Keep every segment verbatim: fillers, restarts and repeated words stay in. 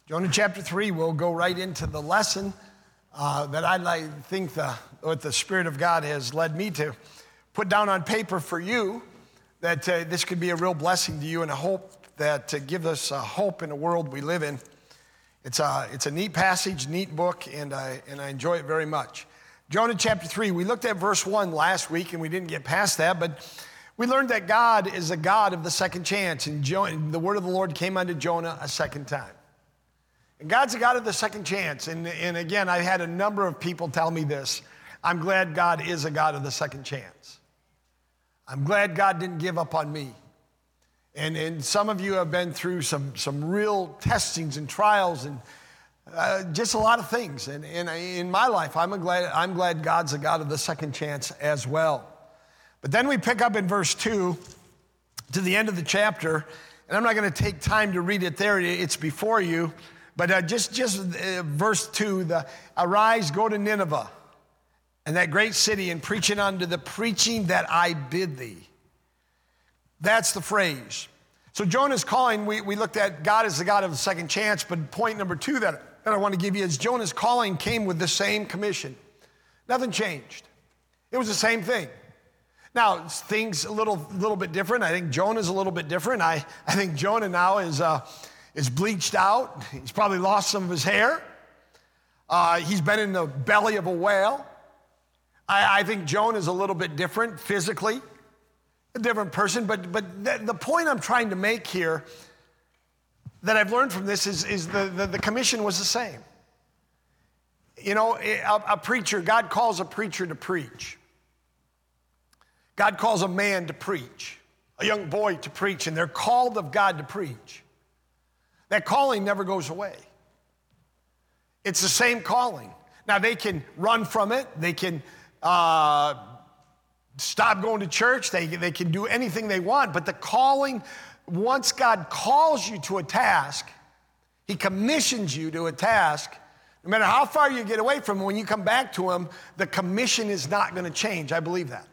Jonah chapter three, we'll go right into the lesson uh, that I like, think the, what the Spirit of God has led me to put down on paper for you, that uh, this could be a real blessing to you and a hope that uh, gives us uh, hope in the world we live in. It's a, it's a neat passage, neat book, and I, and I enjoy it very much. Jonah chapter three, we looked at verse one last week, and we didn't get past that, but we learned that God is a God of the second chance, and jo- the word of the Lord came unto Jonah a second time. And God's a God of the second chance, and, and again, I've had a number of people tell me this. I'm glad God is a God of the second chance. I'm glad God didn't give up on me. And, and some of you have been through some, some real testings and trials and uh, just a lot of things. And, and in my life, I'm glad, I'm glad God's a God of the second chance as well. But then we pick up in verse two to the end of the chapter, and I'm not going to take time to read it there. It's before you. But uh, just, just uh, verse two, the, arise, go to Nineveh, and that great city, and preach it unto the preaching that I bid thee. That's the phrase. So Jonah's calling, we, we looked at God as the God of the second chance, but point number two that, that I want to give you is Jonah's calling came with the same commission. Nothing changed. It was the same thing. Now, things a little, little bit different. I think Jonah's a little bit different. I, I think Jonah now is... Uh, is bleached out. He's probably lost some of his hair. Uh, he's been in the belly of a whale. I, I think Jonah is a little bit different physically, a different person. But, but the, the point I'm trying to make here that I've learned from this is, is the, the, the commission was the same. You know, a, a preacher, God calls a preacher to preach. God calls a man to preach, a young boy to preach, and they're called of God to preach. That calling never goes away. It's the same calling. Now, they can run from it. They can uh, stop going to church. They, they can do anything they want. But the calling, once God calls you to a task, he commissions you to a task, no matter how far you get away from him, when you come back to him, the commission is not going to change. I believe that.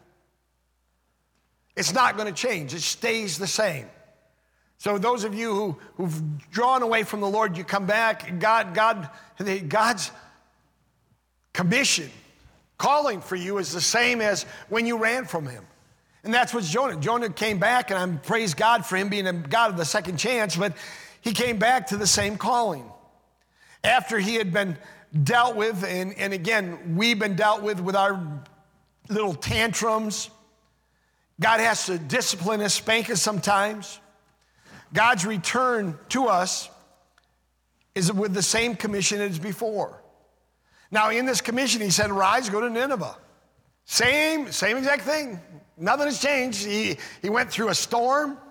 It's not going to change. It stays the same. So those of you who, who've drawn away from the Lord, you come back, God, God, God's commission, calling for you is the same as when you ran from him. And that's what Jonah. Jonah came back, and I praise God for him being a God of the second chance, but he came back to the same calling. After he had been dealt with, and, and again, we've been dealt with with our little tantrums. God has to discipline us, spank us sometimes. God's return to us is with the same commission as before. Now, in this commission, he said, rise, go to Nineveh. Same, same exact thing. Nothing has changed. He, he went through a storm.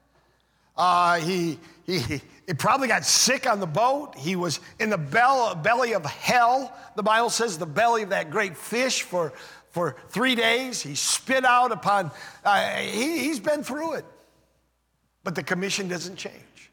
Uh, he, he, he probably got sick on the boat. He was in the bell, belly of hell. The Bible says the belly of that great fish for, for three days. He spit out upon, uh, he, he's been through it. But the commission doesn't change.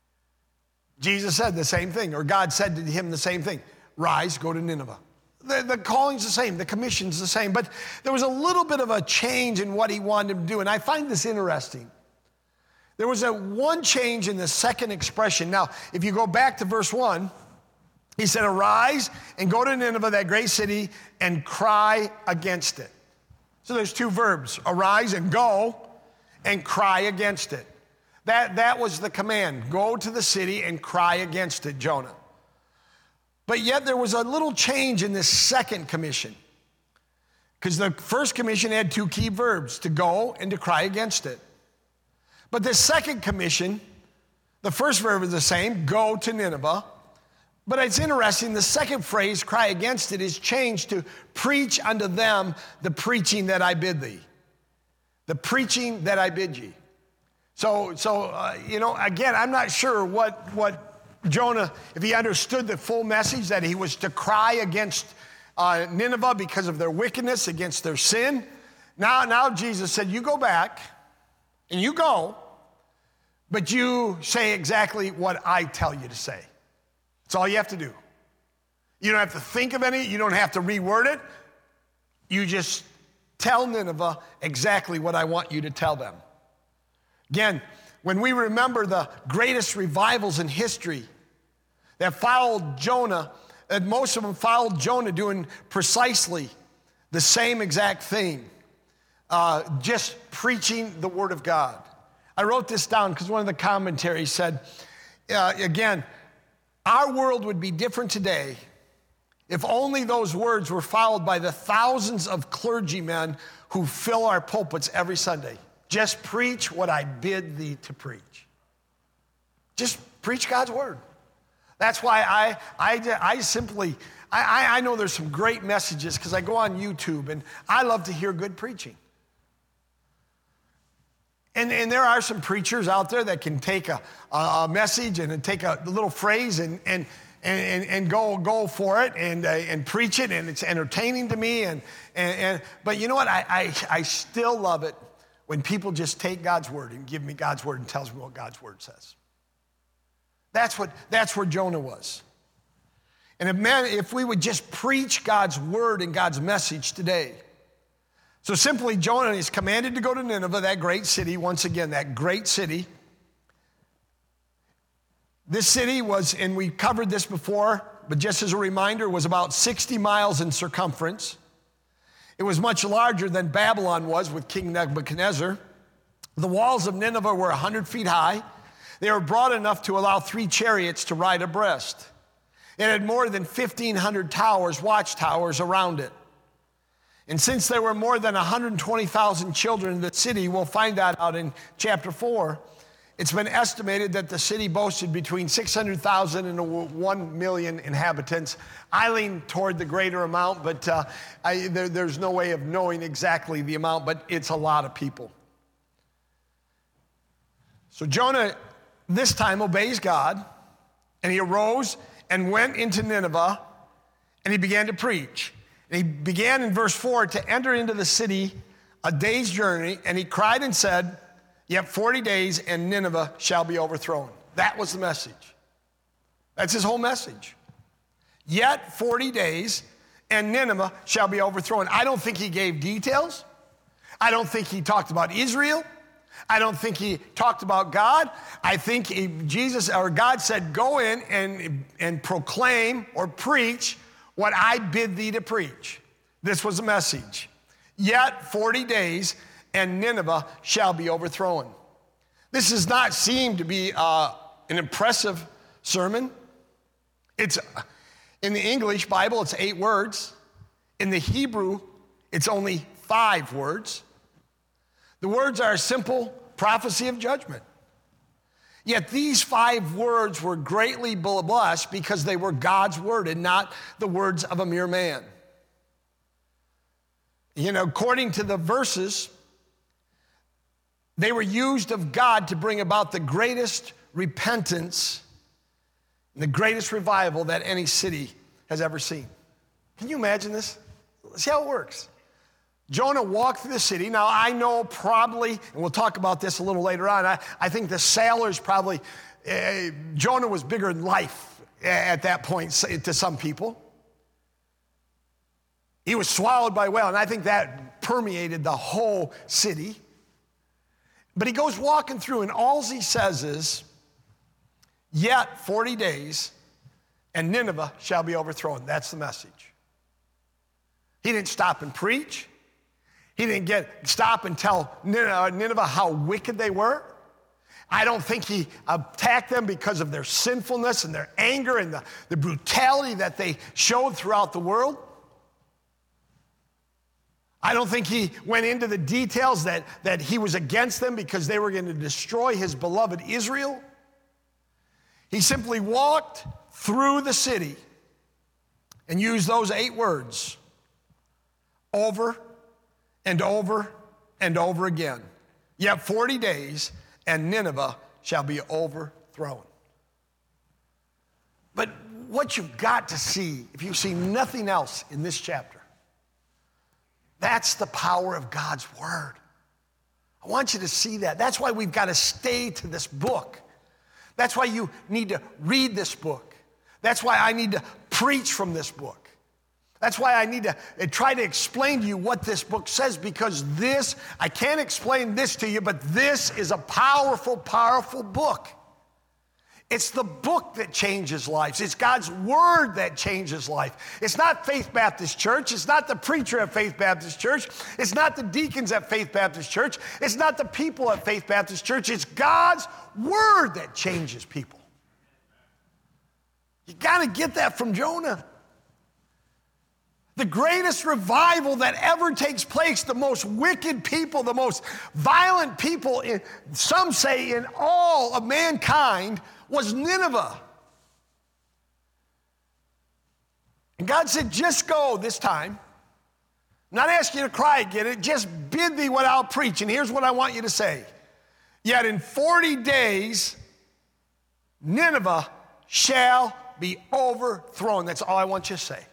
Jesus said the same thing, or God said to him the same thing. Rise, go to Nineveh. The, the calling's the same, the commission's the same, but there was a little bit of a change in what he wanted him to do, and I find this interesting. There was a one change in the second expression. Now, if you go back to verse one, he said, arise and go to Nineveh, that great city, and cry against it. So there's two verbs, arise and go, and cry against it. That, that was the command. Go to the city and cry against it, Jonah. But yet there was a little change in this second commission. Because the first commission had two key verbs, to go and to cry against it. But the second commission, the first verb is the same, go to Nineveh. But it's interesting, the second phrase, cry against it, is changed to preach unto them the preaching that I bid thee. The preaching that I bid ye. So, so uh, you know, again, I'm not sure what, what Jonah, if he understood the full message that he was to cry against uh, Nineveh because of their wickedness, against their sin. Now, now Jesus said, you go back and you go, but you say exactly what I tell you to say. That's all you have to do. You don't have to think of any, you don't have to reword it. You just tell Nineveh exactly what I want you to tell them. Again, when we remember the greatest revivals in history, that followed Jonah, and most of them followed Jonah doing precisely the same exact thing, uh, just preaching the word of God. I wrote this down because one of the commentaries said, uh, again, our world would be different today if only those words were followed by the thousands of clergymen who fill our pulpits every Sunday. Just preach what I bid thee to preach. Just preach God's word. That's why I, I, I simply, I, I know there's some great messages because I go on YouTube and I love to hear good preaching. And, and there are some preachers out there that can take a, a message and take a little phrase and, and, and, and go, go for it and, uh, and preach it, and it's entertaining to me. And, and, and But you know what? I, I, I still love it when people just take God's word and give me God's word and tells me what God's word says. That's, what, that's where Jonah was. And if, man, if we would just preach God's word and God's message today. So simply, Jonah is commanded to go to Nineveh, that great city, once again, that great city. This city was, and we covered this before, but just as a reminder, was about sixty miles in circumference. It was much larger than Babylon was with King Nebuchadnezzar. The walls of Nineveh were one hundred feet high. They were broad enough to allow three chariots to ride abreast. It had more than fifteen hundred towers, watchtowers around it. And since there were more than one hundred twenty thousand children in the city, we'll find that out in chapter four, it's been estimated that the city boasted between six hundred thousand and one million inhabitants. I lean toward the greater amount, but uh, I, there, there's no way of knowing exactly the amount, but it's a lot of people. So Jonah this time obeys God, and he arose and went into Nineveh, and he began to preach. And he began in verse four to enter into the city a day's journey, and he cried and said, yet forty days and Nineveh shall be overthrown. That was the message. That's his whole message. Yet forty days and Nineveh shall be overthrown. I don't think he gave details. I don't think he talked about Israel. I don't think he talked about God. I think he, Jesus or God said, go in and, and proclaim or preach what I bid thee to preach. This was the message. Yet forty days and Nineveh shall be overthrown. This does not seem to be uh, an impressive sermon. It's in the English Bible, it's eight words. In the Hebrew, it's only five words. The words are a simple prophecy of judgment. Yet these five words were greatly blessed because they were God's word and not the words of a mere man. You know, according to the verses, they were used of God to bring about the greatest repentance and the greatest revival that any city has ever seen. Can you imagine this? See how it works. Jonah walked through the city. Now, I know probably, and we'll talk about this a little later on, I, I think the sailors probably, uh, Jonah was bigger than life at that point to some people. He was swallowed by a whale, and I think that permeated the whole city. But he goes walking through, and all he says is, yet forty days, and Nineveh shall be overthrown. That's the message. He didn't stop and preach. He didn't get stop and tell Nineveh how wicked they were. I don't think he attacked them because of their sinfulness and their anger and the, the brutality that they showed throughout the world. I don't think he went into the details that, that he was against them because they were going to destroy his beloved Israel. He simply walked through the city and used those eight words over and over and over again. Yet forty days and Nineveh shall be overthrown. But what you've got to see, if you see nothing else in this chapter, that's the power of God's word. I want you to see that. That's why we've got to stay to this book. That's why you need to read this book. That's why I need to preach from this book. That's why I need to try to explain to you what this book says, because this, I can't explain this to you, but this is a powerful, powerful book. It's the book that changes lives. It's God's word that changes life. It's not Faith Baptist Church. It's not the preacher at Faith Baptist Church. It's not the deacons at Faith Baptist Church. It's not the people at Faith Baptist Church. It's God's word that changes people. You got to get that from Jonah. The greatest revival that ever takes place, the most wicked people, the most violent people, in, some say in all of mankind, was Nineveh. And God said, just go this time. I'm not asking you to cry again. It just bid thee what I'll preach. And here's what I want you to say. Yet in forty days, Nineveh shall be overthrown. That's all I want you to say.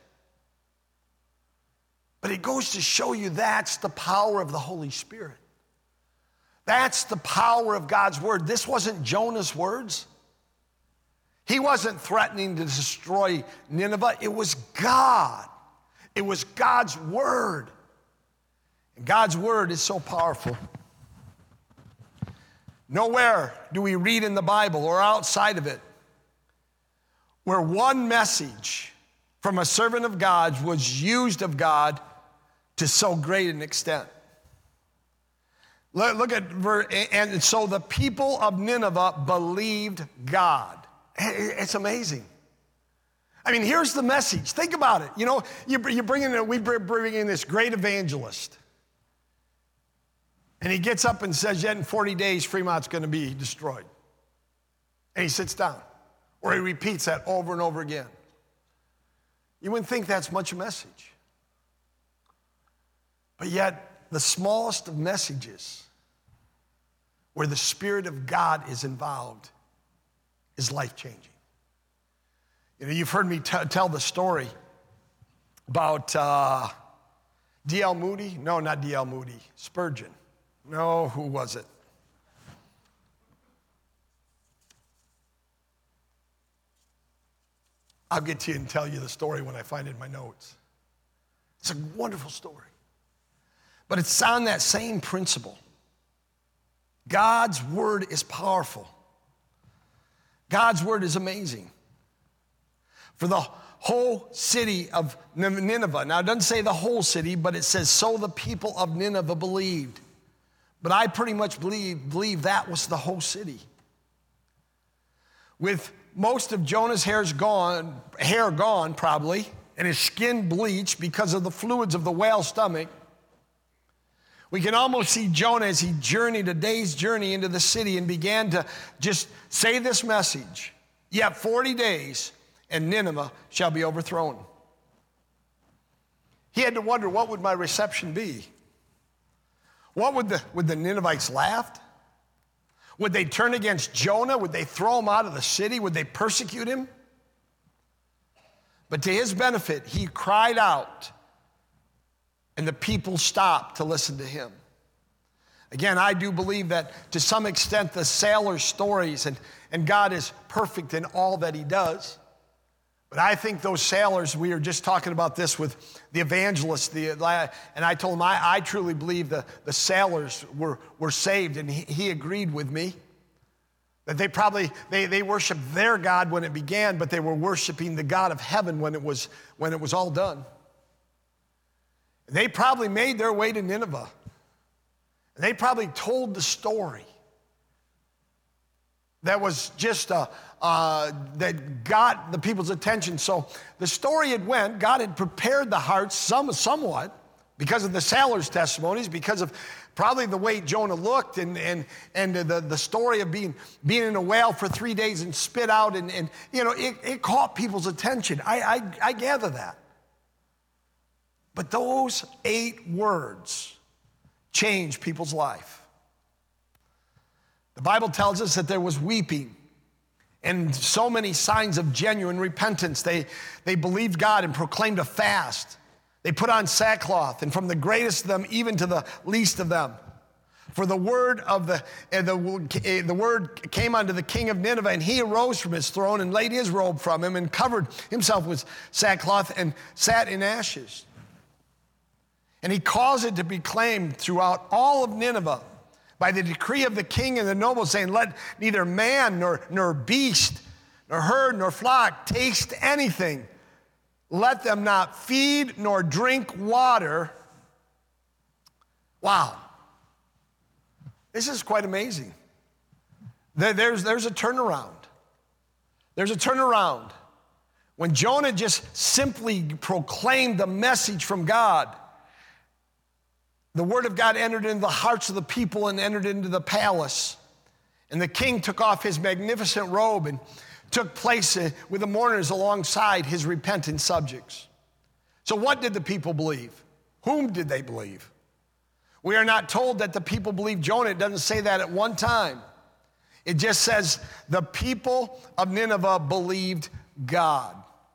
But it goes to show you that's the power of the Holy Spirit. That's the power of God's word. This wasn't Jonah's words. He wasn't threatening to destroy Nineveh. It was God. It was God's word. And God's word is so powerful. Nowhere do we read in the Bible or outside of it where one message from a servant of God was used of God to so great an extent. Look at verse, and so the people of Nineveh believed God. It's amazing. I mean, here's the message. Think about it. You know, you, you bring in, we bring in this great evangelist. And he gets up and says, yet in forty days, Fremont's going to be destroyed. And he sits down. Or he repeats that over and over again. You wouldn't think that's much a message. But yet, the smallest of messages where the Spirit of God is involved is life-changing. You know, you've heard me t- tell the story about uh, D L Moody. No, not D L Moody. Spurgeon. No, who was it? I'll get to you and tell you the story when I find it in my notes. It's a wonderful story. But it's on that same principle. God's word is powerful. God's word is amazing. For the whole city of Nineveh. Now, it doesn't say the whole city, but it says, so the people of Nineveh believed. But I pretty much believe, believe that was the whole city. With most of Jonah's hair's gone, hair gone probably, and his skin bleached because of the fluids of the whale's stomach, we can almost see Jonah as he journeyed a day's journey into the city and began to just say this message. Yet forty days, and Nineveh shall be overthrown. He had to wonder, what would my reception be? What would the, would the Ninevites laugh? Would they turn against Jonah? Would they throw him out of the city? Would they persecute him? But to his benefit, he cried out, and the people stopped to listen to him. Again, I do believe that to some extent the sailor stories, and, and God is perfect in all that he does. But I think those sailors, we were just talking about this with the evangelist, the, and I told him I, I truly believe the, the sailors were, were saved, and he, he agreed with me. That they probably, they, they worshiped their God when it began, but they were worshiping the God of heaven when it was, when it was all done. They probably made their way to Nineveh. And they probably told the story that was just a, uh, that got the people's attention. So the story had went, God had prepared the hearts some, somewhat because of the sailors' testimonies, because of probably the way Jonah looked and, and, and the, the story of being, being in a whale for three days and spit out. And, and you know, it, it caught people's attention. I, I, I gather that. But those eight words changed people's life. The Bible tells us that there was weeping and so many signs of genuine repentance. They, they believed God and proclaimed a fast. They put on sackcloth, and from the greatest of them even to the least of them. For the word of the, uh, the, uh, the word came unto the king of Nineveh, and he arose from his throne and laid his robe from him and covered himself with sackcloth and sat in ashes. And he caused it to be proclaimed throughout all of Nineveh by the decree of the king and the nobles, saying, let neither man nor, nor beast, nor herd, nor flock taste anything. Let them not feed nor drink water. Wow. This is quite amazing. There's, there's a turnaround. There's a turnaround. When Jonah just simply proclaimed the message from God, the word of God entered into the hearts of the people and entered into the palace. And the king took off his magnificent robe and took place with the mourners alongside his repentant subjects. So what did the people believe? Whom did they believe? We are not told that the people believed Jonah. It doesn't say that at one time. It just says the people of Nineveh believed God.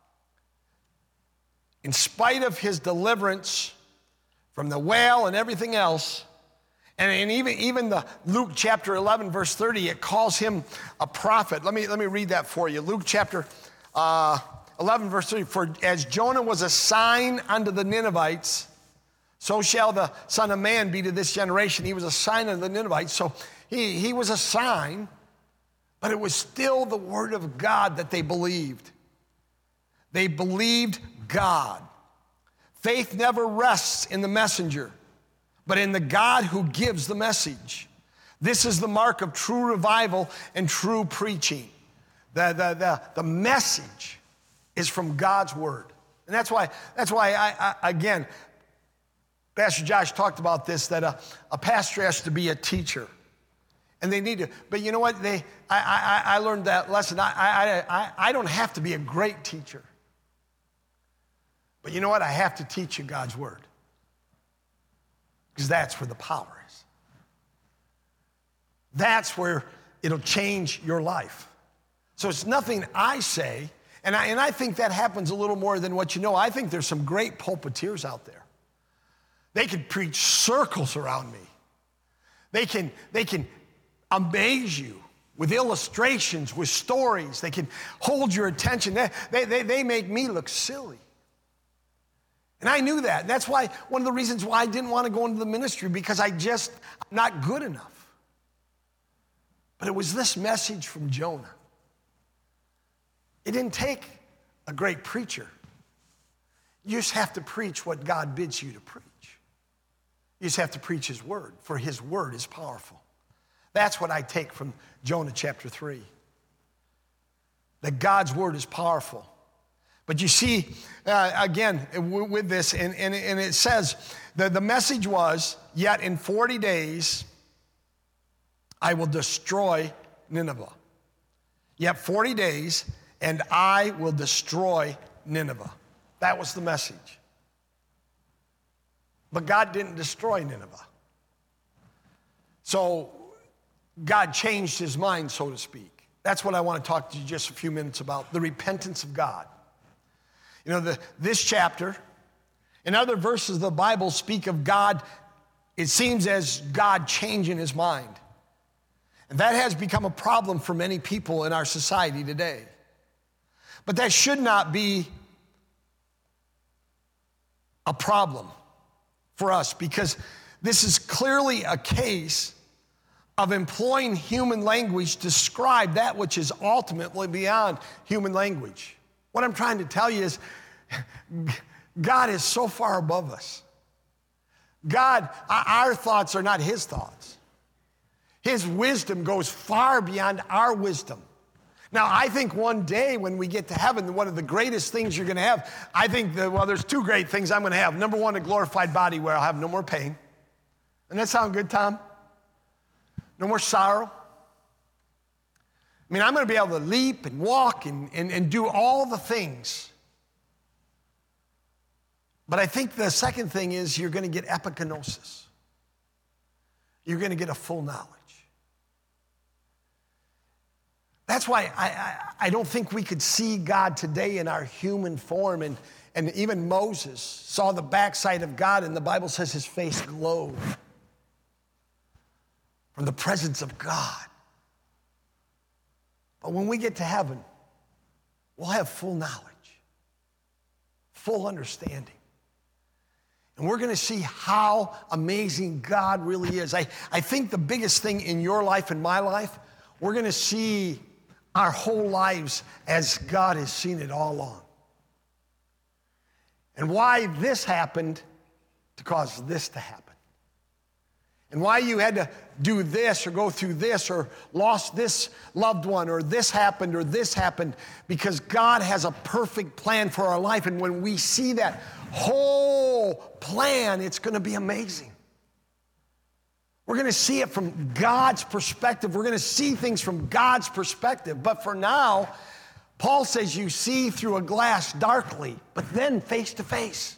In spite of his deliverance from the whale and everything else, and, and even, even the Luke chapter eleven, verse thirty, it calls him a prophet. Let me, let me read that for you. Luke chapter uh, eleven, verse thirty, for as Jonah was a sign unto the Ninevites, so shall the Son of Man be to this generation. He was a sign unto the Ninevites. So he, he was a sign, but it was still the word of God that they believed. They believed God. Faith never rests in the messenger, but in the God who gives the message. This is the mark of true revival and true preaching. The, the, the, the message is from God's word. And that's why, that's why I, I again, Pastor Josh talked about this, that a, a pastor has to be a teacher. And they need to, but you know what? They, I, I, I learned that lesson. I, I, I, I don't have to be a great teacher. But you know what? I have to teach you God's word. Because that's where the power is. That's where it'll change your life. So it's nothing I say, and I, and I think that happens a little more than what you know. I think there's some great pulpiteers out there. They can preach circles around me. They can, they can amaze you with illustrations, with stories. They can hold your attention. They, they, they, they make me look silly. And I knew that. That's why, one of the reasons why I didn't want to go into the ministry, because I just, I'm not good enough. But it was this message from Jonah. It didn't take a great preacher. You just have to preach what God bids you to preach. You just have to preach his word, for his word is powerful. That's what I take from Jonah chapter three. That God's word is powerful. But you see, uh, again, with this, and, and, and it says, the, the message was, yet in forty days, I will destroy Nineveh. Yet forty days, and I will destroy Nineveh. That was the message. But God didn't destroy Nineveh. So God changed his mind, so to speak. That's what I want to talk to you just a few minutes about, the repentance of God. You know, the, this chapter and other verses of the Bible speak of God, it seems as God changing his mind. And that has become a problem for many people in our society today. But that should not be a problem for us, because this is clearly a case of employing human language to describe that which is ultimately beyond human language. What I'm trying to tell you is God is so far above us. God, our thoughts are not his thoughts. His wisdom goes far beyond our wisdom. Now, I think one day when we get to heaven, one of the greatest things you're going to have, I think that, well, there's two great things I'm going to have. Number one, a glorified body where I'll have no more pain. Doesn't that sound good, Tom? No more sorrow. I mean, I'm going to be able to leap and walk and, and, and do all the things. But I think the second thing is you're going to get epignosis. You're going to get a full knowledge. That's why I, I, I don't think we could see God today in our human form. And, and even Moses saw the backside of God, and the Bible says his face glowed from the presence of God. But when we get to heaven, we'll have full knowledge, full understanding. And we're going to see how amazing God really is. I, I think the biggest thing in your life and my life, we're going to see our whole lives as God has seen it all along. And why this happened to cause this to happen. And why you had to do this or go through this or lost this loved one or this happened or this happened, because God has a perfect plan for our life. And when we see that whole plan, it's going to be amazing. We're going to see it from God's perspective. We're going to see things from God's perspective. But for now, Paul says you see through a glass darkly, but then face to face.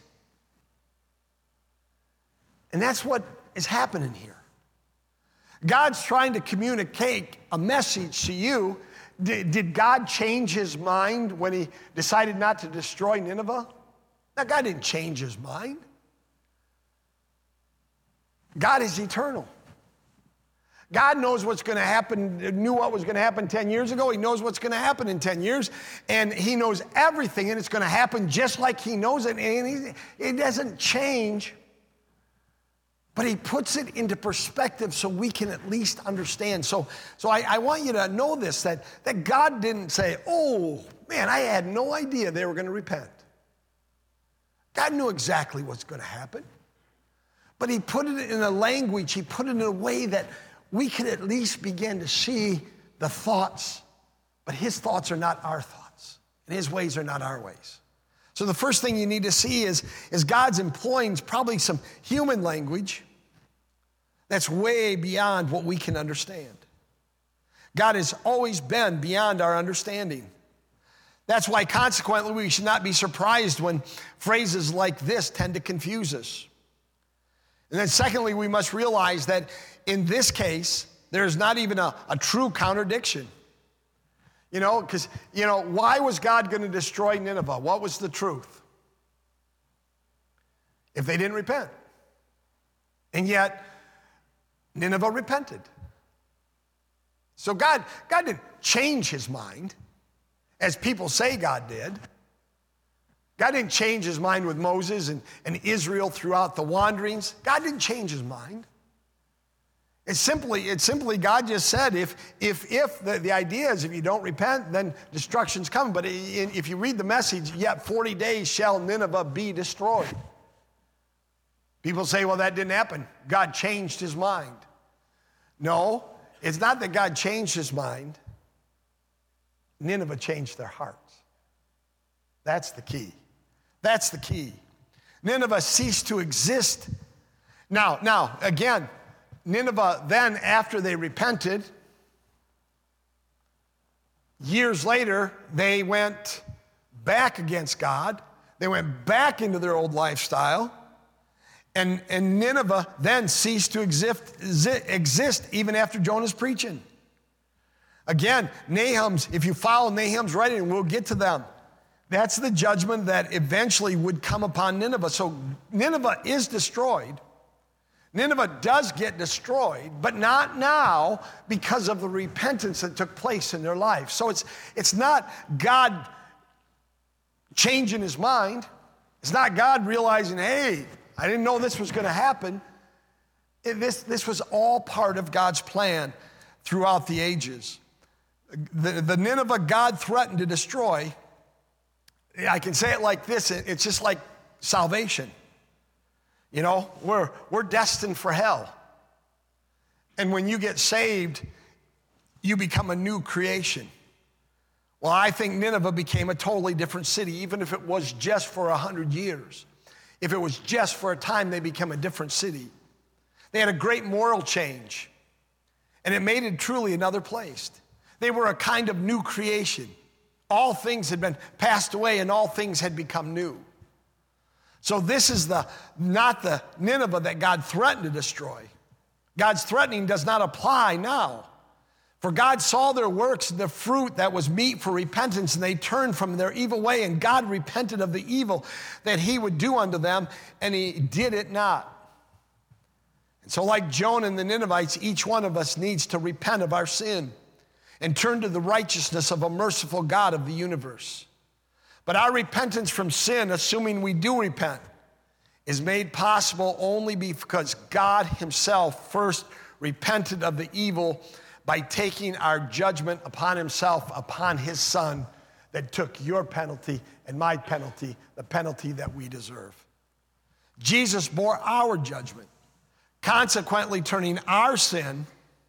And that's what is happening here. God's trying to communicate a message to you. Did, did God change his mind when he decided not to destroy Nineveh? No, God didn't change his mind. God is eternal. God knows what's going to happen, knew what was going to happen ten years ago. He knows what's going to happen in ten years. And he knows everything, and it's going to happen just like he knows it. And he, it doesn't change. But he puts it into perspective so we can at least understand. So, so I, I want you to know this, that, that God didn't say, oh, man, I had no idea they were going to repent. God knew exactly what's going to happen. But he put it in a language, he put it in a way that we can at least begin to see the thoughts. But his thoughts are not our thoughts, and his ways are not our ways. So the first thing you need to see is, is God's employing probably some human language that's way beyond what we can understand. God has always been beyond our understanding. That's why, consequently, we should not be surprised when phrases like this tend to confuse us. And then secondly, we must realize that in this case, there's not even a, a true contradiction. You know, because, you know, why was God going to destroy Nineveh? What was the truth? If they didn't repent. And yet, Nineveh repented. So God, God didn't change his mind, as people say God did. God didn't change his mind with Moses and, and Israel throughout the wanderings. God didn't change his mind. It's simply, it's simply God just said, if, if, if the, the idea is if you don't repent, then destruction's coming. But if you read the message, yet forty days shall Nineveh be destroyed. People say, well, that didn't happen. God changed his mind. No, it's not that God changed his mind. Nineveh changed their hearts. That's the key. That's the key. Nineveh ceased to exist. Now, now, again, Nineveh then, after they repented, years later, they went back against God. They went back into their old lifestyle. And, and Nineveh then ceased to exist, exist even after Jonah's preaching. Again, Nahum's, if you follow Nahum's writing, and we'll get to them, that's the judgment that eventually would come upon Nineveh. So Nineveh is destroyed. Nineveh does get destroyed, but not now because of the repentance that took place in their life. So it's, it's not God changing his mind. It's not God realizing, hey, I didn't know this was going to happen. It, this, this was all part of God's plan throughout the ages. The, the Nineveh God threatened to destroy, I can say it like this, it's just like salvation. You know, we're, we're destined for hell. And when you get saved, you become a new creation. Well, I think Nineveh became a totally different city, even if it was just for a hundred years. If it was just for a time, they became a different city. They had a great moral change, and it made it truly another place. They were a kind of new creation. All things had been passed away, and all things had become new. So this is the not the Nineveh that God threatened to destroy. God's threatening does not apply now. For God saw their works, the fruit that was meet for repentance, and they turned from their evil way, and God repented of the evil that he would do unto them, and he did it not. And so like Jonah and the Ninevites, each one of us needs to repent of our sin and turn to the righteousness of a merciful God of the universe. But our repentance from sin, assuming we do repent, is made possible only because God himself first repented of the evil by taking our judgment upon himself, upon his son that took your penalty and my penalty, the penalty that we deserve. Jesus bore our judgment, consequently turning our sin,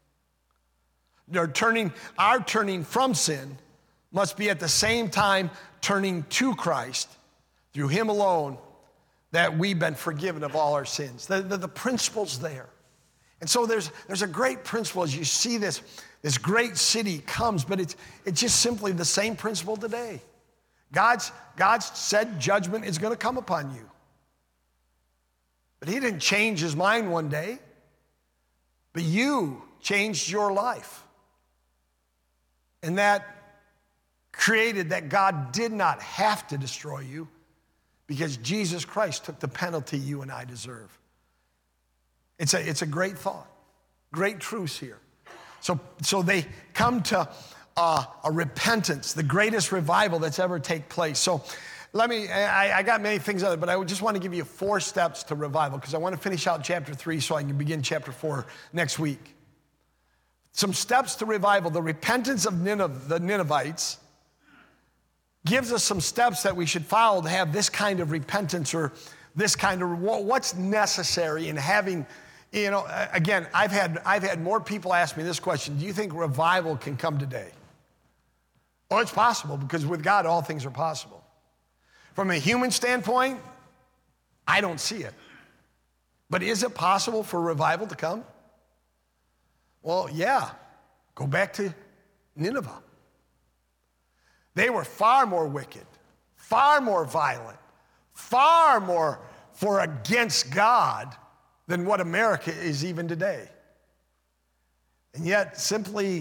or turning, our turning from sin must be at the same time turning to Christ through him alone, that we've been forgiven of all our sins. The, the, the principle's there. And so there's, there's a great principle as you see this, this great city comes, but it's, it's just simply the same principle today. God's, God's said judgment is going to come upon you. But he didn't change his mind one day, but you changed your life. And that created that God did not have to destroy you, because Jesus Christ took the penalty you and I deserve. It's a, it's a great thought, great truths here. So, so they come to uh, a repentance, the greatest revival that's ever taken place. So let me, I, I got many things other, but I just want to give you four steps to revival, because I want to finish out chapter three so I can begin chapter four next week. Some steps to revival. The repentance of Nineveh, the Ninevites, gives us some steps that we should follow to have this kind of repentance, or this kind of, what's necessary in having, you know, again, I've had, I've had more people ask me this question: do you think revival can come today? Oh, it's possible, because with God, all things are possible. From a human standpoint, I don't see it. But is it possible for revival to come? Well, yeah. Go back to Nineveh. They were far more wicked, far more violent, far more for against God than what America is even today. And yet, simply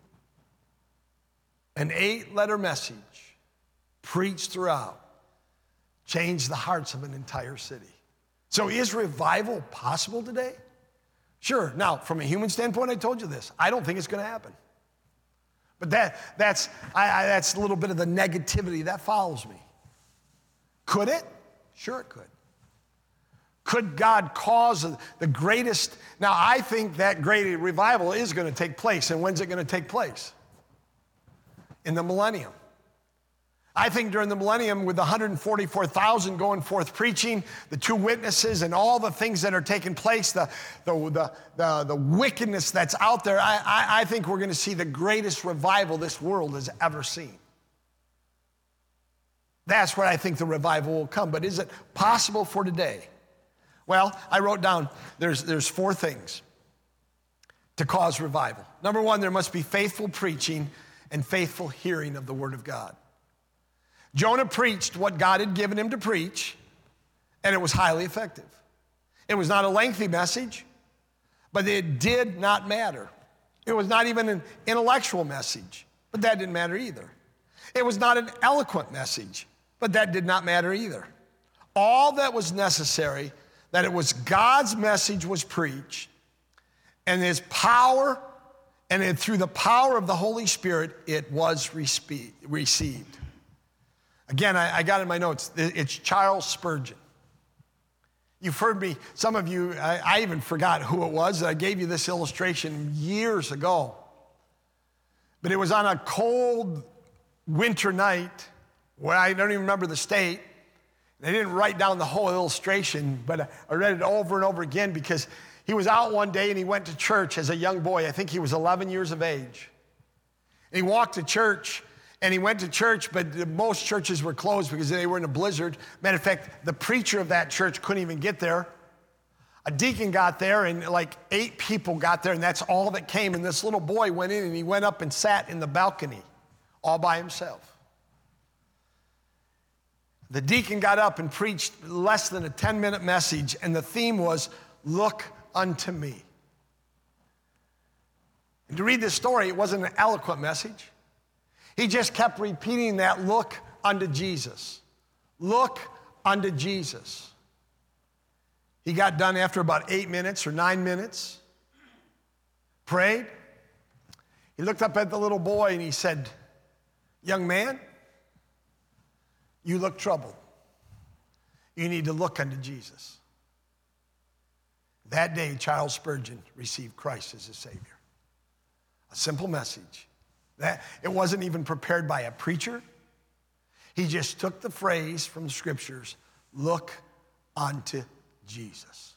an eight-letter message preached throughout changed the hearts of an entire city. So is revival possible today? Sure. Now, from a human standpoint, I told you this. I don't think it's going to happen. But that, that's, I, I, that's a little bit of the negativity that follows me. Could it? Sure it could. Could God cause the greatest? Now, I think that great revival is going to take place. And when's it going to take place? In the millennium. I think during the millennium, with the one hundred forty-four thousand going forth preaching, the two witnesses, and all the things that are taking place, the, the, the, the, the wickedness that's out there, I, I, I think we're going to see the greatest revival this world has ever seen. That's where I think the revival will come. But is it possible for today? Well, I wrote down, there's, there's four things to cause revival. Number one, there must be faithful preaching and faithful hearing of the Word of God. Jonah preached what God had given him to preach, and it was highly effective. It was not a lengthy message, but it did not matter. It was not even an intellectual message, but that didn't matter either. It was not an eloquent message, but that did not matter either. All that was necessary, that it was God's message was preached, and his power, and it, through the power of the Holy Spirit, it was respe- received. Again, I, I got in my notes, it's Charles Spurgeon. You've heard me, some of you, I, I even forgot who it was. I gave you this illustration years ago. But it was on a cold winter night where I don't even remember the state. I didn't write down the whole illustration, but I read it over and over again because he was out one day and he went to church as a young boy. I think he was eleven years of age. And he walked to church. And he went to church, but most churches were closed because they were in a blizzard. Matter of fact, the preacher of that church couldn't even get there. A deacon got there, and like eight people got there, and that's all that came. And this little boy went in, and he went up and sat in the balcony all by himself. The deacon got up and preached less than a ten-minute message, and the theme was, "Look unto me." And to read this story, it wasn't an eloquent message. He just kept repeating that, look unto Jesus. Look unto Jesus. He got done after about eight minutes or nine minutes, prayed. He looked up at the little boy and he said, "Young man, you look troubled. You need to look unto Jesus." That day, Charles Spurgeon received Christ as his Savior. A simple message. That, it wasn't even prepared by a preacher. He just took the phrase from the scriptures, look unto Jesus.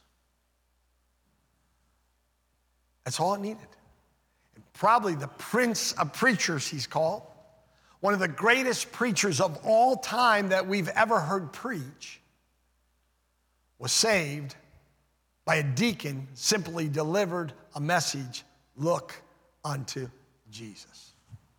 That's all it needed. And probably the prince of preachers, he's called, one of the greatest preachers of all time that we've ever heard preach, was saved by a deacon simply delivered a message, look unto Jesus.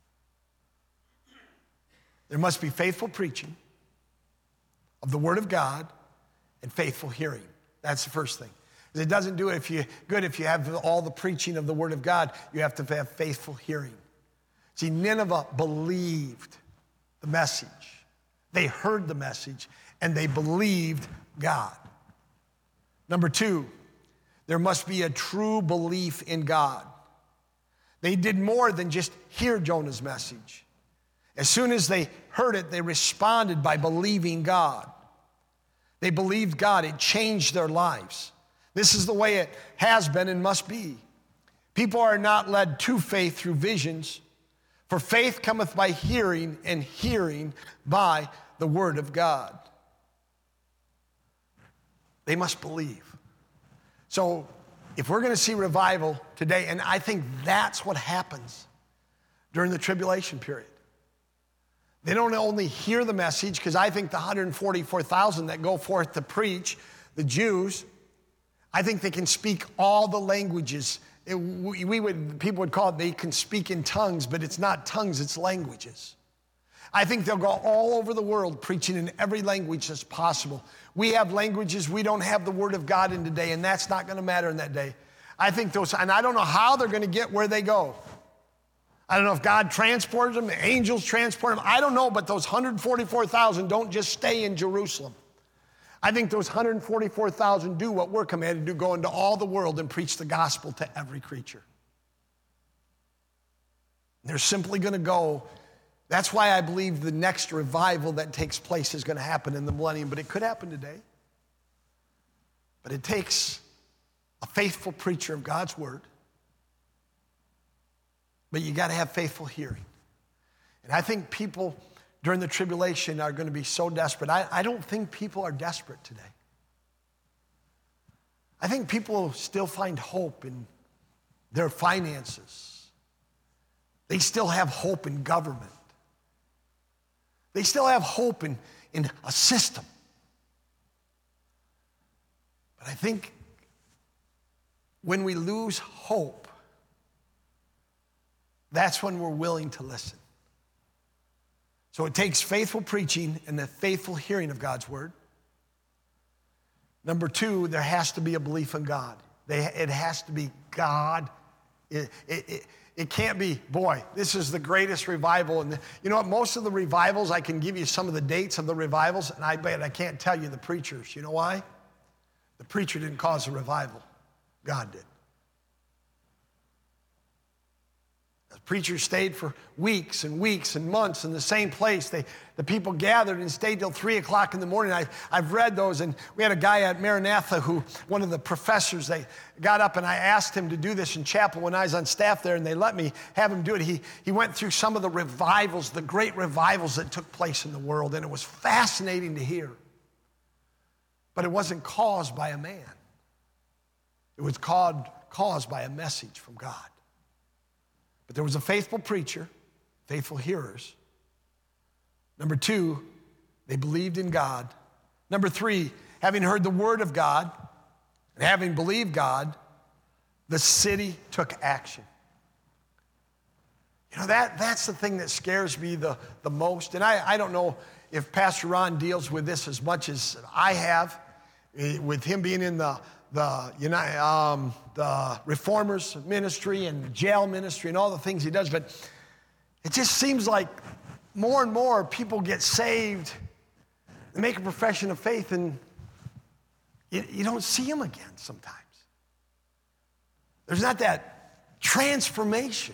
There must be faithful preaching of the Word of God and faithful hearing. That's the first thing. It doesn't do it if you good if you have all the preaching of the Word of God. You have to have faithful hearing. See, Nineveh believed the message. They heard the message, and they believed God. Number two, there must be a true belief in God. They did more than just hear Jonah's message. As soon as they heard it, they responded by believing God. They believed God. It changed their lives. This is the way it has been and must be. People are not led to faith through visions, for faith cometh by hearing, and hearing by the word of God. They must believe. So if we're going to see revival today, and I think that's what happens during the tribulation period. They don't only hear the message, because I think the one hundred forty-four thousand that go forth to preach, the Jews, I think they can speak all the languages. It, we would, people would call it they can speak in tongues, but it's not tongues, it's languages. I think they'll go all over the world preaching in every language that's possible. We have languages we don't have the Word of God in today, and that's not going to matter in that day. I think those, and I don't know how they're going to get where they go. I don't know if God transports them, the angels transport them. I don't know, but those one hundred forty-four thousand don't just stay in Jerusalem. I think those one hundred forty-four thousand do what we're commanded to do, go into all the world and preach the gospel to every creature. They're simply going to go. That's why I believe the next revival that takes place is going to happen in the millennium, but it could happen today. But it takes a faithful preacher of God's word. But you got to have faithful hearing. And I think people during the tribulation are going to be so desperate. I, I don't think people are desperate today. I think people still find hope in their finances. They still have hope in government. They still have hope in, in a system. But I think when we lose hope, that's when we're willing to listen. So it takes faithful preaching and the faithful hearing of God's word. Number two, there has to be a belief in God. They, it has to be God. It, it, it, it can't be, boy, this is the greatest revival. And you know what? Most of the revivals, I can give you some of the dates of the revivals, and I bet I can't tell you the preachers. You know why? The preacher didn't cause the revival. God did. The preachers stayed for weeks and weeks and months in the same place. They, the people gathered and stayed till three o'clock in the morning. I, I've read those, and we had a guy at Maranatha who, one of the professors, they got up and I asked him to do this in chapel when I was on staff there, and they let me have him do it. He, he went through some of the revivals, the great revivals that took place in the world, and it was fascinating to hear. But it wasn't caused by a man. It was caused, caused by a message from God. But there was a faithful preacher, faithful hearers. Number two, they believed in God. Number three, having heard the word of God and having believed God, the city took action. You know, that, that's the thing that scares me the, the most. And I, I don't know if Pastor Ron deals with this as much as I have, with him being in the the United, um, the Reformers ministry and jail ministry and all the things he does, but it just seems like more and more people get saved and make a profession of faith, and you, you don't see them again sometimes. There's not that transformation.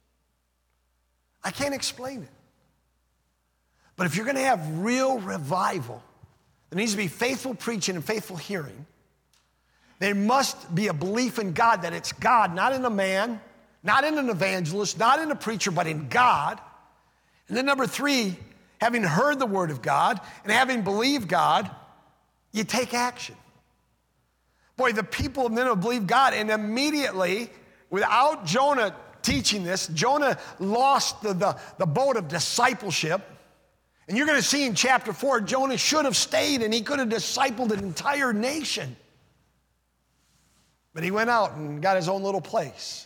I can't explain it. But if you're going to have real revival, there needs to be faithful preaching and faithful hearing. There must be a belief in God, that it's God, not in a man, not in an evangelist, not in a preacher, but in God. And then number three, having heard the word of God and having believed God, you take action. Boy, the people of Nineveh believed God, and immediately, without Jonah teaching this, Jonah lost the, the, the boat of discipleship. And you're going to see in chapter four, Jonah should have stayed and he could have discipled an entire nation. But he went out and got his own little place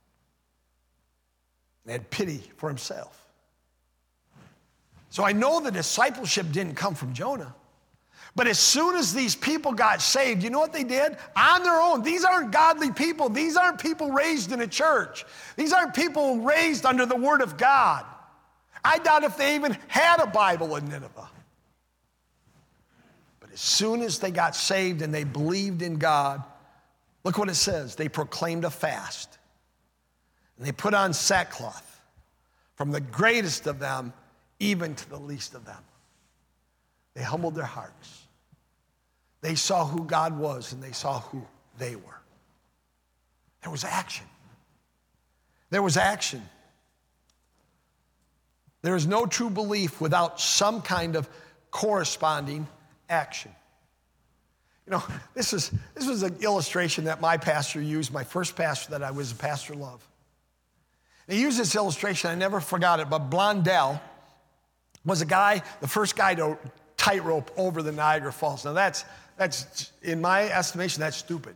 and had pity for himself. So I know the discipleship didn't come from Jonah. But as soon as these people got saved, you know what they did? On their own. These aren't godly people. These aren't people raised in a church. These aren't people raised under the word of God. I doubt if they even had a Bible in Nineveh. But as soon as they got saved and they believed in God, look what it says. They proclaimed a fast. And they put on sackcloth, from the greatest of them even to the least of them. They humbled their hearts. They saw who God was and they saw who they were. There was action. There was action. There is no true belief without some kind of corresponding action. You know, this is this was an illustration that my pastor used, my first pastor that I was a pastor of. He used this illustration, I never forgot it, but Blondell was a guy, the first guy to tightrope over the Niagara Falls. Now that's, that's in my estimation, that's stupid.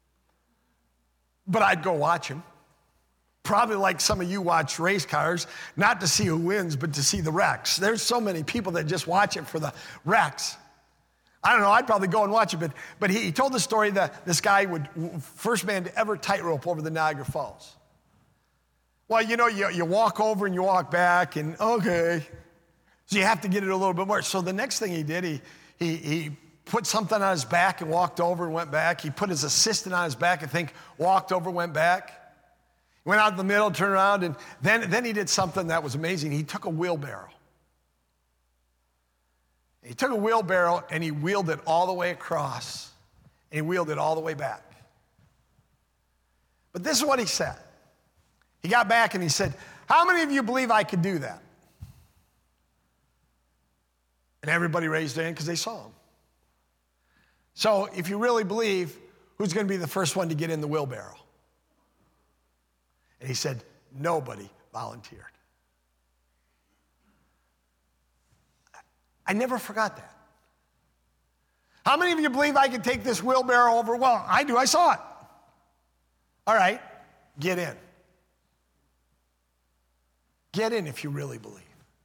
But I'd go watch him. Probably like some of you watch race cars, not to see who wins, but to see the wrecks. There's so many people that just watch it for the wrecks. I don't know, I'd probably go and watch it, but, but he, he told the story that this guy would, first man to ever tightrope over the Niagara Falls. Well, you know, you, you walk over and you walk back, and okay. So you have to get it a little bit more. So the next thing he did, he, he, he put something on his back and walked over and went back. He put his assistant on his back, I think, walked over, went back. He went out in the middle, turned around, and then, then he did something that was amazing. He took a wheelbarrow. He took a wheelbarrow and he wheeled it all the way across, and he wheeled it all the way back. But this is what he said. He got back and he said, how many of you believe I could do that? And everybody raised their hand because they saw him. So if you really believe, who's going to be the first one to get in the wheelbarrow? And he said, nobody volunteered. I never forgot that. How many of you believe I can take this wheelbarrow over? Well, I do, I saw it. All right, get in. Get in if you really believe.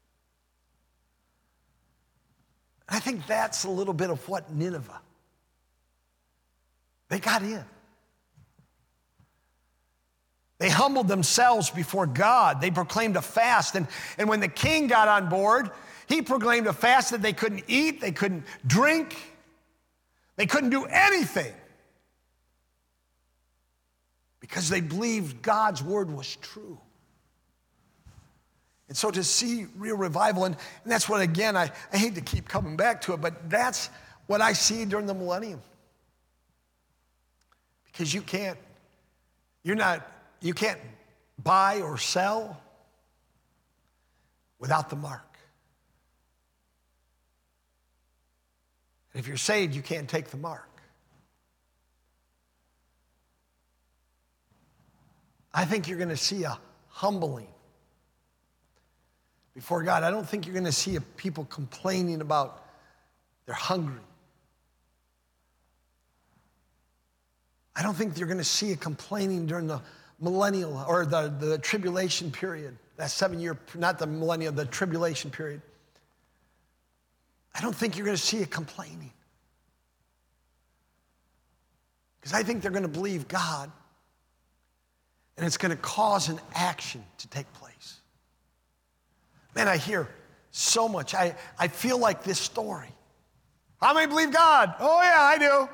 I think that's a little bit of what Nineveh. They got in. They humbled themselves before God. They proclaimed a fast. And, and when the king got on board, he proclaimed a fast that they couldn't eat, they couldn't drink, they couldn't do anything. Because they believed God's word was true. And so to see real revival, and, and that's what, again, I, I hate to keep coming back to it, but that's what I see during the millennium. Because you can't, you're not, you can't buy or sell without the mark. And if you're saved, you can't take the mark. I think you're going to see a humbling before God. I don't think you're going to see people complaining about they're hungry. I don't think you're going to see a complaining during the millennial or the, the tribulation period, that seven year, not the millennium, the tribulation period. I don't think you're going to see a complaining. Because I think they're going to believe God, and it's going to cause an action to take place. Man, I hear so much. I, I feel like this story. How many believe God? Oh, yeah, I do.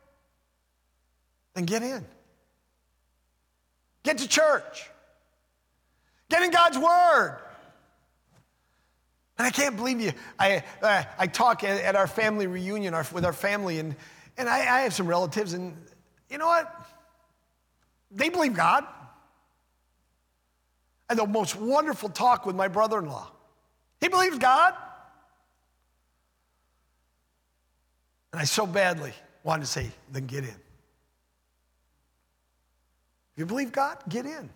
Then get in. Get to church. Get in God's word. And I can't believe you. I, I, I talk at, at our family reunion our, with our family, and, and I, I have some relatives, and you know what? They believe God. I had the most wonderful talk with my brother-in-law. He believes God. And I so badly wanted to say, then get in. If you believe God, get in.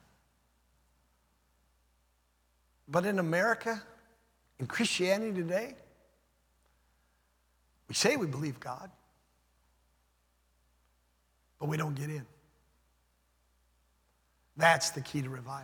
But in America, in Christianity today, we say we believe God, but we don't get in. That's the key to revival.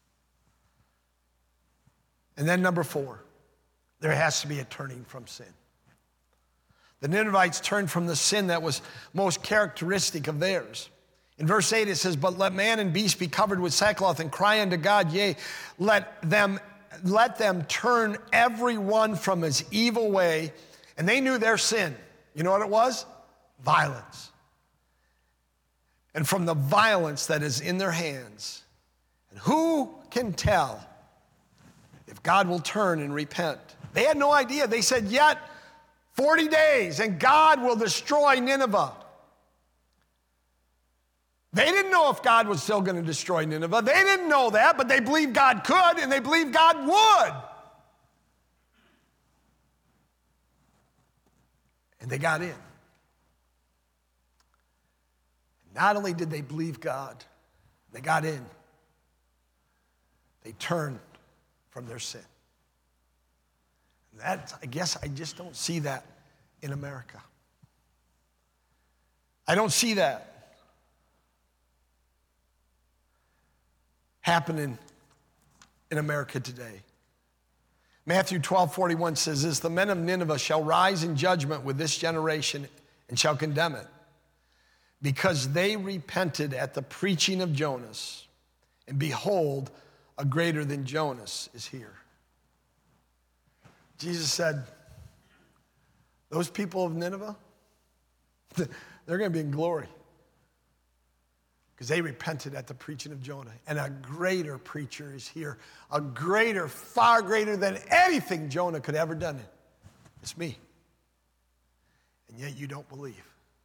And then number four, there has to be a turning from sin. The Ninevites turned from the sin that was most characteristic of theirs. In verse eight, it says, but let man and beast be covered with sackcloth and cry unto God, yea, let them, let them turn every one from his evil way. And they knew their sin. You know what it was? Violence. And from the violence that is in their hands. And who can tell if God will turn and repent? They had no idea. They said, yet forty days and God will destroy Nineveh. They didn't know if God was still going to destroy Nineveh. They didn't know that, but they believed God could and they believed God would. And they got in. Not only did they believe God, they got in. They turned from their sin. And that, I guess I just don't see that in America. I don't see that happening in America today. Matthew twelve forty-one says this, the men of Nineveh shall rise in judgment with this generation and shall condemn it, because they repented at the preaching of Jonas, and behold, a greater than Jonas is here. Jesus said, those people of Nineveh, they're going to be in glory because they repented at the preaching of Jonah. And a greater preacher is here, a greater, far greater than anything Jonah could ever done. It's me. And yet you don't believe.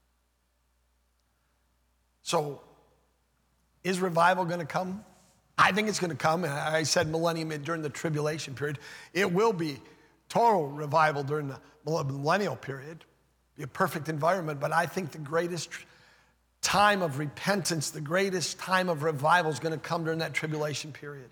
So, is revival going to come? I think it's going to come. And I said millennium during the tribulation period. It will be total revival during the millennial period. Be a perfect environment. But I think the greatest time of repentance, the greatest time of revival is going to come during that tribulation period.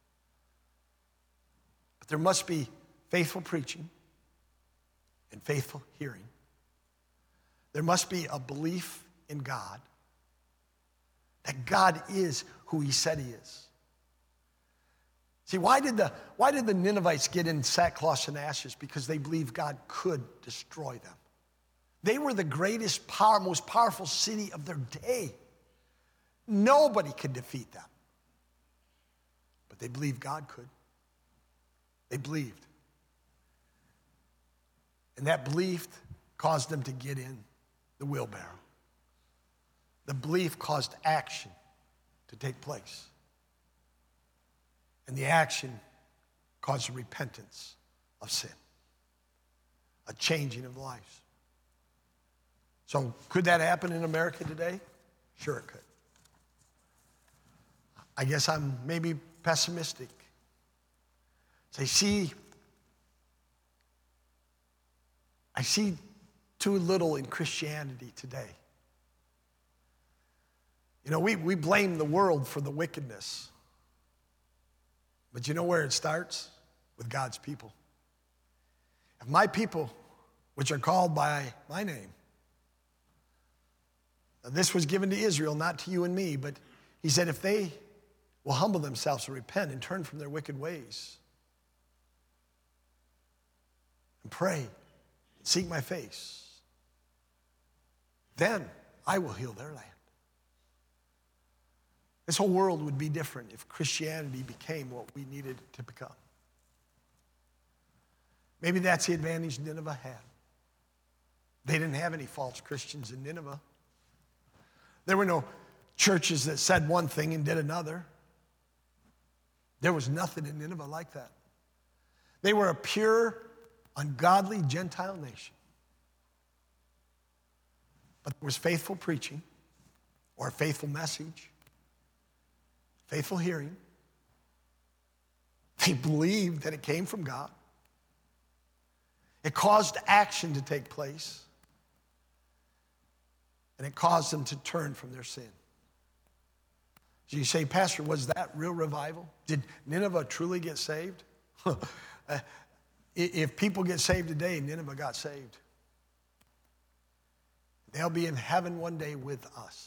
But there must be faithful preaching and faithful hearing. There must be a belief in God, that God is who he said he is. See, why did the, why did the Ninevites get in sackcloth and ashes? Because they believed God could destroy them. They were the greatest, power, most powerful city of their day. Nobody could defeat them. But they believed God could. They believed. And that belief caused them to get in the wheelbarrow. The belief caused action to take place. And the action caused a repentance of sin, a changing of lives. So could that happen in America today? Sure it could. I guess I'm maybe pessimistic. So I see, I see too little in Christianity today. You know, we, we blame the world for the wickedness. But you know where it starts? With God's people. If my people, which are called by my name, now this was given to Israel, not to you and me, but he said if they will humble themselves and repent and turn from their wicked ways and pray and seek my face, then I will heal their land. This whole world would be different if Christianity became what we needed it to become. Maybe that's the advantage Nineveh had. They didn't have any false Christians in Nineveh. There were no churches that said one thing and did another. There was nothing in Nineveh like that. They were a pure, ungodly Gentile nation. But there was faithful preaching. or a faithful message, faithful hearing. They believed that it came from God. It caused action to take place. And it caused them to turn from their sin. So you say, Pastor, was that real revival? Did Nineveh truly get saved? If people get saved today, Nineveh got saved. They'll be in heaven one day with us.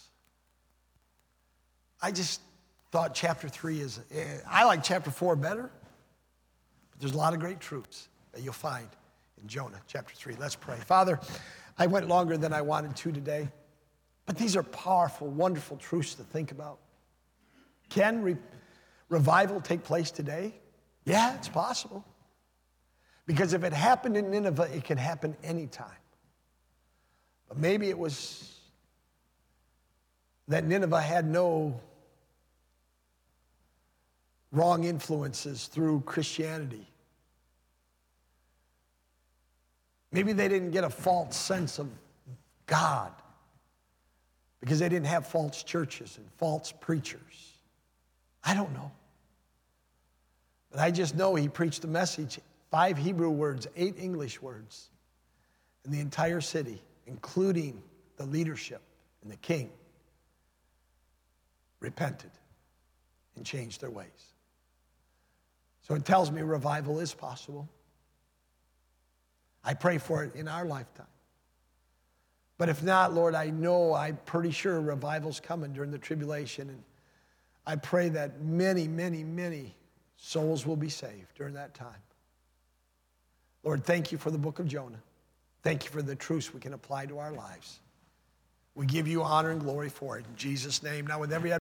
I just thought chapter three is, I like chapter four better, but there's a lot of great truths that you'll find in Jonah chapter three. Let's pray. Father, I went longer than I wanted to today, but these are powerful, wonderful truths to think about. Can re- revival take place today? Yeah, it's possible. Because if it happened in Nineveh, it can happen anytime. But maybe it was that Nineveh had no wrong influences through Christianity. Maybe they didn't get a false sense of God because they didn't have false churches and false preachers. I don't know. But I just know he preached a message, five Hebrew words, eight English words, and the entire city, including the leadership and the king, repented and changed their ways. So it tells me revival is possible. I pray for it in our lifetime. But if not, Lord, I know, I'm pretty sure revival's coming during the tribulation. And I pray that many, many, many souls will be saved during that time. Lord, thank you for the book of Jonah. Thank you for the truths we can apply to our lives. We give you honor and glory for it. In Jesus' name. Now with every